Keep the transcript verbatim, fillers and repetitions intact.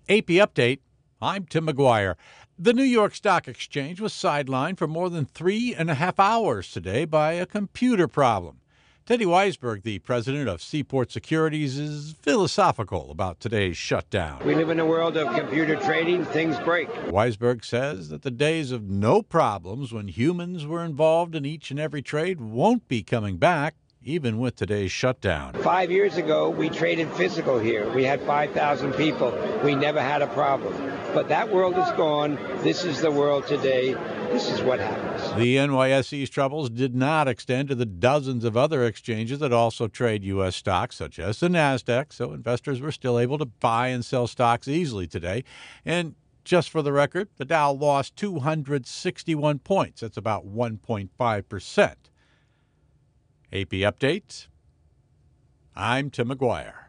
A P Update, I'm Tim McGuire. The New York Stock Exchange was sidelined for more than three and a half hours today by a computer problem. Teddy Weisberg, the president of Seaport Securities, is philosophical about today's shutdown. We live in a world of computer trading. Things break. Weisberg says that the days of no problems when humans were involved in each and every trade won't be coming back, even with today's shutdown. Five years ago, we traded physical here. We had five thousand people. We never had a problem. But that world is gone. This is the world today. This is what happens. The N Y S E's troubles did not extend to the dozens of other exchanges that also trade U S stocks, such as the NASDAQ, so investors were still able to buy and sell stocks easily today. And just for the record, the Dow lost two hundred sixty-one points. That's about one point five percent. A P Update, I'm Tim McGuire.